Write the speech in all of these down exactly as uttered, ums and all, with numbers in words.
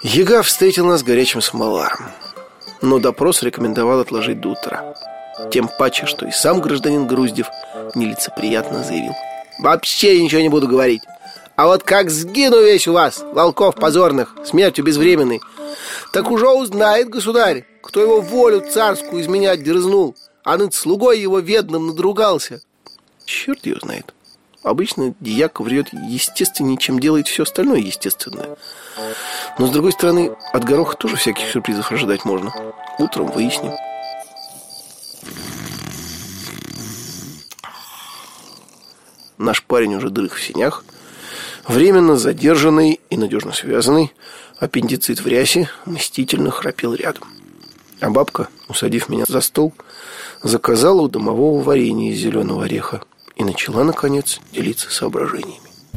Яга встретил нас горячим самоваром, но допрос рекомендовал отложить до утра. Тем паче, что и сам гражданин Груздев нелицеприятно заявил: «Вообще ничего не буду говорить. А вот как сгину весь у вас, волков позорных, смертью безвременной, так уже узнает государь, кто его волю царскую изменять дерзнул, а над слугой его ведным надругался». Черт ее знает. Обычно дьяк врет естественнее, чем делает все остальное естественное. Но, с другой стороны, от гороха тоже всяких сюрпризов ожидать можно. Утром выясним. Наш парень уже дрых в сенях, временно задержанный и надежно связанный, аппендицит в рясе, мстительно храпел рядом. А бабка, усадив меня за стол, заказала у домового варенье из зеленого ореха и начала, наконец, делиться соображениями.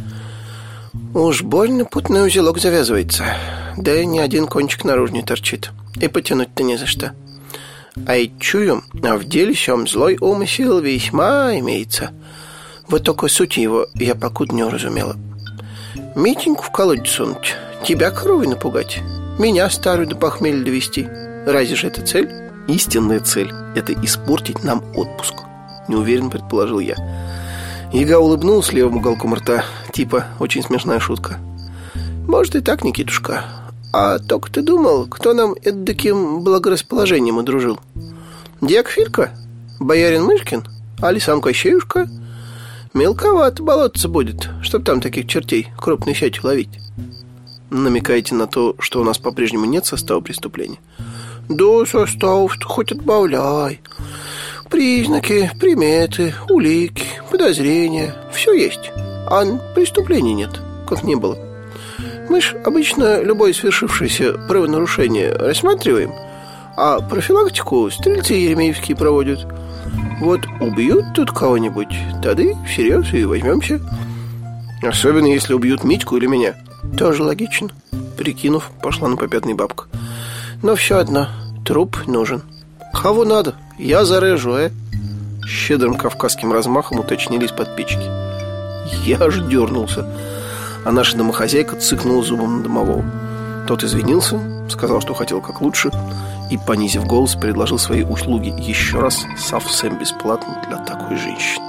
Уж больно путной узелок завязывается, да и ни один кончик наружу не торчит, и потянуть-то не за что. А и чую, а в деле сём злой умысел весьма имеется. Вот только суть его я покуда не уразумела. Митеньку в колодец сунуть, тебя коровой напугать, меня старую до похмелья довести. Разве же это цель? Истинная цель – это испортить нам отпуск, неуверенно предположил я. Яга улыбнулся левым уголком рта, типа очень смешная шутка. Может и так, Никитушка. А только ты думал, кто нам эдаким благорасположением удружил? Дьяк Филька? Боярин Мышкин? Али сам Кощеюшка? Мелковато болотце будет, чтоб там таких чертей крупной сетью ловить. Намекаете на то, что у нас по-прежнему нет состава преступления? Да, состав-то хоть отбавляй. Признаки, приметы, улики, подозрения, все есть. А преступлений нет, как не было. Мы ж обычно любое свершившееся правонарушение рассматриваем, а профилактику стрельцы еремеевские проводят. Вот убьют тут кого-нибудь, тогда всерьез и возьмемся. Особенно если убьют Митьку или меня. Тоже логично. Прикинув, пошла на попятный бабка. Но все одно, труп нужен. Кого надо, я зарежу, э? Щедрым кавказским размахом уточнили из-под печки. Я аж дернулся, а наша домохозяйка цыкнула зубом на домового. Тот извинился, сказал, что хотел как лучше, и, понизив голос, предложил свои услуги еще раз совсем бесплатно для такой женщины.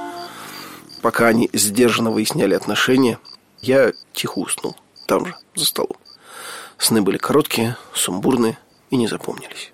Пока они сдержанно выясняли отношения, я тихо уснул, там же, за столом. Сны были короткие, сумбурные и не запомнились.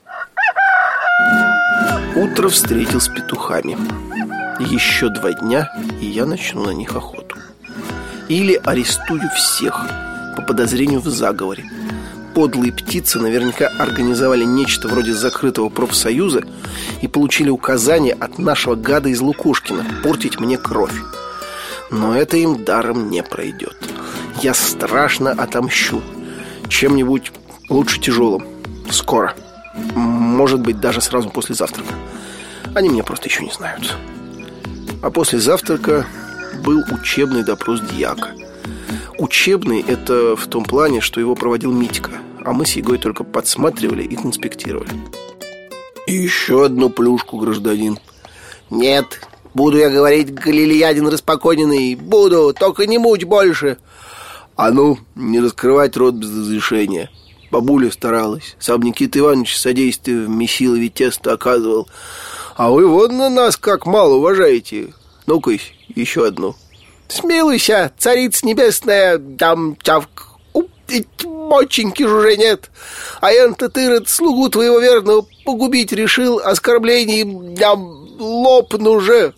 Утро встретил с петухами. Еще два дня, и я начну на них охоту. Или арестую всех по подозрению в заговоре. Подлые птицы наверняка организовали нечто вроде закрытого профсоюза и получили указание от нашего гада из Лукошкина портить мне кровь. Но это им даром не пройдет. Я страшно отомщу. Чем-нибудь лучше тяжелым. Скоро. Может быть, даже сразу после завтрака. Они меня просто еще не знают. А после завтрака был учебный допрос дьяка. Учебный – это в том плане, что его проводил Митька, а мы с Егой только подсматривали и конспектировали. И еще одну плюшку, гражданин. Нет, буду я говорить, галилеядин распокойненный. Буду, только не муть больше. А ну, не раскрывать рот без разрешения. Бабуля старалась. Сам Никита Иванович содействие в месилове тесто оказывал. А вы вот на нас как мало уважаете. Ну-ка, еще одну. Смилуйся, царица небесная, там чавк. Моченьки ж уже нет. А я-то ты, слугу твоего верного, погубить решил, оскорблений дам лопну же.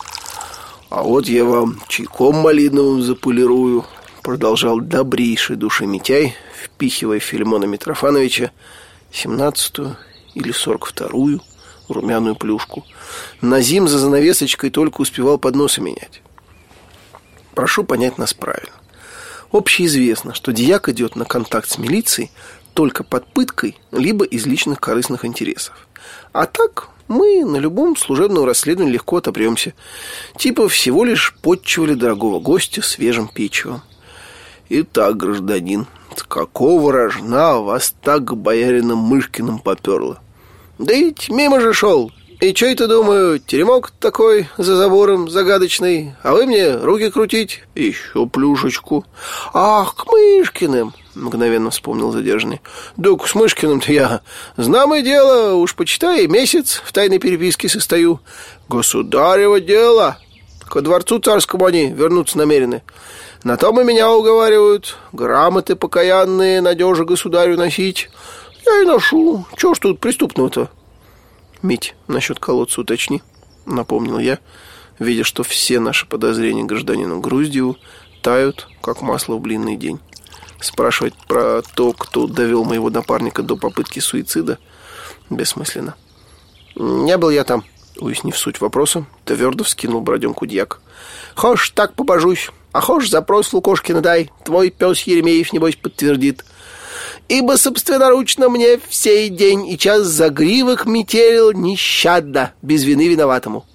А вот я вам чайком малиновым заполирую, продолжал добрейший души Митяй, впихивая Филимона Митрофановича семнадцатую или сорок вторую румяную плюшку. Назим за занавесочкой только успевал подносы менять. Прошу понять нас правильно. Общеизвестно, что дьяк идет на контакт с милицией только под пыткой, либо из личных корыстных интересов. А так мы на любом служебном расследовании легко отобьемся. Типа всего лишь подчивали дорогого гостя свежим печивом. Итак, гражданин, с какого рожна вас так к боярином Мышкиным поперло? Да ведь мимо же шел, И чё это, думаю, теремок такой за забором загадочный, а вы мне руки крутить, еще плюшечку. Ах, к Мышкиным, мгновенно вспомнил задержанный. Да с Мышкиным-то я знамое дело, уж почитай, месяц в тайной переписке состою. Государево дело, ко дворцу царскому они вернуться намерены. На том и меня уговаривают, грамоты покаянные надежи государю носить. Я и ношу, чё ж тут преступного-то? Мить, насчет колодца уточни, напомнил я, видя, что все наши подозрения к гражданину Груздеву тают, как масло в блинный день. Спрашивать про то, кто довел моего напарника до попытки суицида, бессмысленно. Не был я там, уяснив суть вопроса, твердо вскинул броденку дьяк. Хошь так побожусь, а хошь запрос Лукошкина дай, твой пес Еремеев, небось, подтвердит. Ибо собственноручно мне в сей день и час загривок метелил нещадно, без вины виноватому.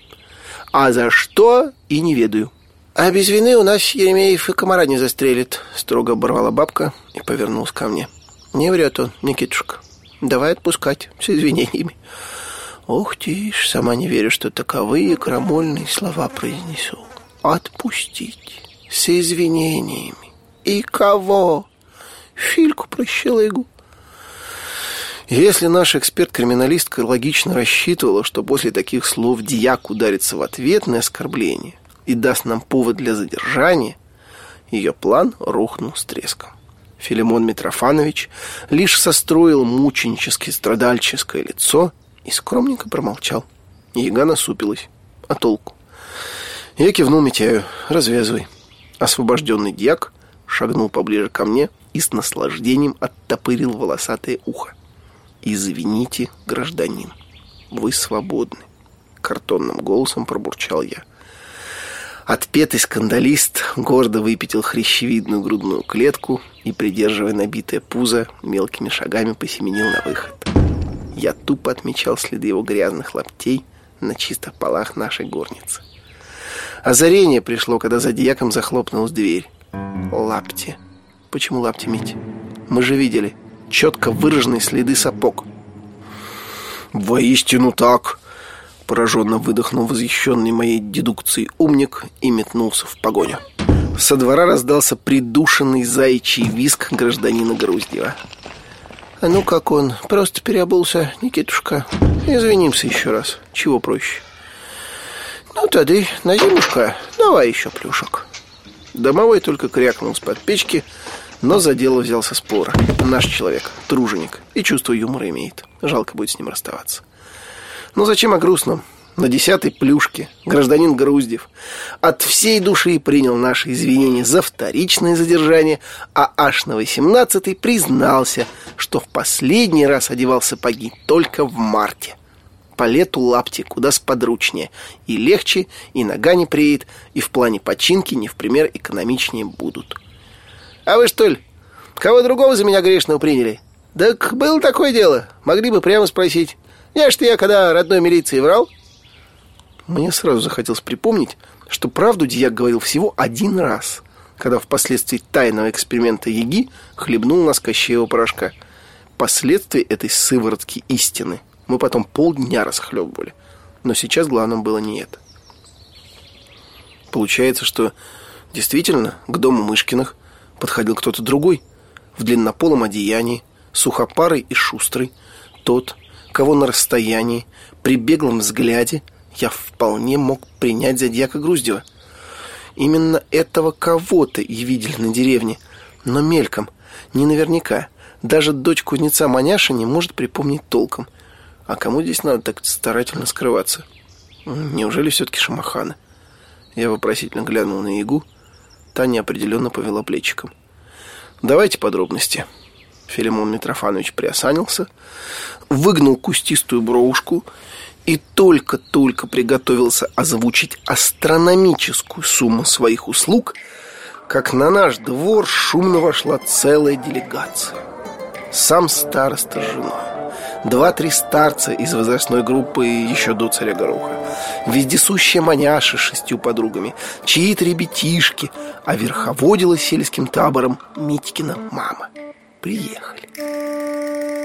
А за что и не ведаю. А без вины у нас Еремеев и комара не застрелит, строго оборвала бабка и повернулась ко мне. Не врет он, Никитушка. Давай отпускать с извинениями. Ох ты ж, сама не верю, что таковые крамольные слова произнесу. Отпустить с извинениями. И кого? Фильку прощелыгу. Если наш эксперт-криминалистка логично рассчитывала, что после таких слов дьяк ударится в ответное оскорбление и даст нам повод для задержания, ее план рухнул с треском. Филимон Митрофанович лишь состроил мученически страдальческое лицо и скромненько промолчал. Яга насупилась. А толку? Я кивнул Митяю. Развязывай. Освобожденный дьяк шагнул поближе ко мне и с наслаждением оттопырил волосатое ухо. «Извините, гражданин, вы свободны», — картонным голосом пробурчал я. Отпетый скандалист гордо выпятил хрящевидную грудную клетку и, придерживая набитое пузо, мелкими шагами посеменил на выход. Я тупо отмечал следы его грязных лаптей на чистых полах нашей горницы. Озарение пришло, когда за дьяком захлопнулась дверь. Лапти. Почему лапти, Мить? Мы же видели четко выраженные следы сапог. Воистину так, пораженно выдохнул восхищенный моей дедукцией умник и метнулся в погоню. Со двора раздался придушенный заячий визг гражданина Груздева. А ну как он, просто переобулся, Никитушка. Извинимся еще раз, чего проще. Ну тогда, на зимушка, давай еще плюшек. Домовой только крякнул с-под печки, но за дело взялся спора. Наш человек, труженик, и чувство юмора имеет. Жалко будет с ним расставаться. Ну зачем о грустном? На десятой плюшке гражданин Груздев от всей души принял наши извинения за вторичное задержание, а аж на восемнадцатой признался, что в последний раз одевал сапоги только в марте. По лету лапти куда сподручнее, и легче, и нога не преет, и в плане починки не в пример экономичнее будут. А вы что ли, кого другого за меня грешного приняли? Так было такое дело, могли бы прямо спросить. Не, что я когда родной милиции врал? Мне сразу захотелось припомнить, что правду дьяк говорил всего один раз, когда впоследствии тайного эксперимента Яги хлебнул нас кощеевого порошка. Последствия этой сыворотки истины мы потом полдня расхлебывали. Но сейчас главным было не это. Получается, что действительно к дому Мышкиных подходил кто-то другой, в длиннополом одеянии, сухопарый и шустрый, тот, кого на расстоянии, при беглом взгляде я вполне мог принять за дьяка Груздева. Именно этого кого-то и видели на деревне, но мельком, не наверняка. Даже дочь кузнеца Маняша не может припомнить толком. А кому здесь надо так старательно скрываться? Неужели все-таки шамаханы? Я вопросительно глянул на Ягу. Та неопределенно повела плечиком. Давайте подробности. Филимон Митрофанович приосанился, выгнул кустистую бровушку и только-только приготовился озвучить астрономическую сумму своих услуг, как на наш двор шумно вошла целая делегация. Сам староста с женой, два-три старца из возрастной группы еще до царя Гороха, вездесущая Маняша с шестью подругами, чьи-то ребятишки, а верховодила сельским табором Митькина мама. Приехали.